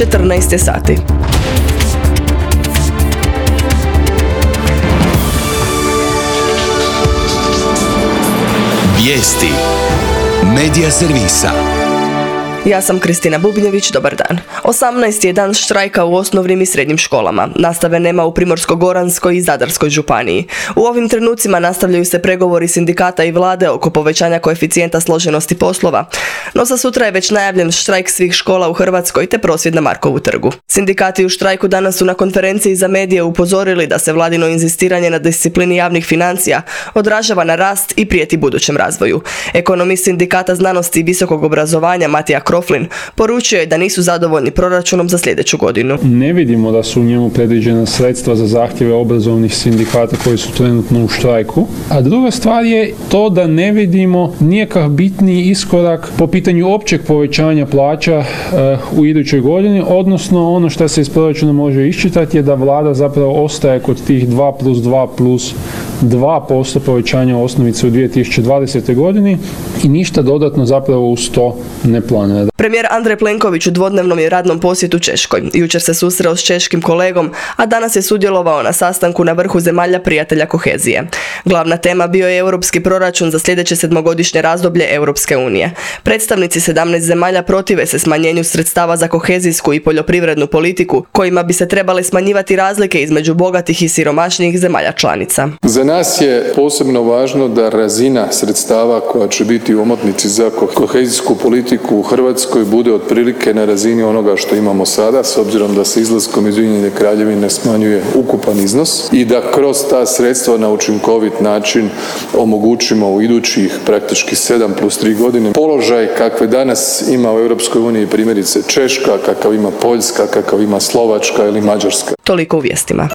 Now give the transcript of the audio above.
14 sati. Vijesti Medija servisa. Ja sam Kristina Bubnjević, dobar dan. 18. je dan štrajka u osnovnim i srednjim školama. Nastave nema u Primorsko-goranskoj i Zadarskoj županiji. U ovim trenucima nastavljaju se pregovori sindikata i vlade oko povećanja koeficijenta složenosti poslova. No za sutra je već najavljen štrajk svih škola u Hrvatskoj te prosvjed na Markovu trgu. Sindikati u štrajku danas su na konferenciji za medije upozorili da se vladino inzistiranje na disciplini javnih financija odražava na rast i prijeti budućem razvoju. Ekonomist Sindikata znanosti i visokog obrazovanja Matija Kroflin poručio je da nisu zadovoljni proračunom za sljedeću godinu. Ne vidimo da su u njemu predviđena sredstva za zahtjeve obrazovnih sindikata koji su trenutno u štrajku. A druga stvar je to da ne vidimo nikakav bitniji iskorak po pitanju općeg povećanja plaća u idućoj godini, odnosno ono što se iz proračuna može iščitati je da vlada zapravo ostaje kod tih 2+2+2% povećanja osnovice u 2020. godini i ništa dodatno zapravo uz to ne planira. Premijer Andrej Plenković u dvodnevnom je radnom posjetu Češkoj. Jučer se susreo s češkim kolegom, a danas je sudjelovao na sastanku na vrhu zemalja prijatelja kohezije. Glavna tema bio je europski proračun za sljedeće 7-godišnje razdoblje Europske unije. Predstavnici 17 zemalja protive se smanjenju sredstava za kohezijsku i poljoprivrednu politiku, kojima bi se trebale smanjivati razlike između bogatih i siromašnijih zemalja članica. Za nas je posebno važno da razina sredstava koja će biti u omotnici za kohezijsku politiku u Hrvatskoj bude otprilike na razini onoga što imamo sada, s obzirom da se izlaskom iz Ujedinjene Kraljevine smanjuje ukupan iznos i da kroz ta sredstva na učinkovit način omogućimo u idućih praktički 7+3 godine položaj kakve danas ima u Europskoj uniji, primjerice Češka, kakav ima Poljska, kakav ima Slovačka ili Mađarska. Toliko u vijestima.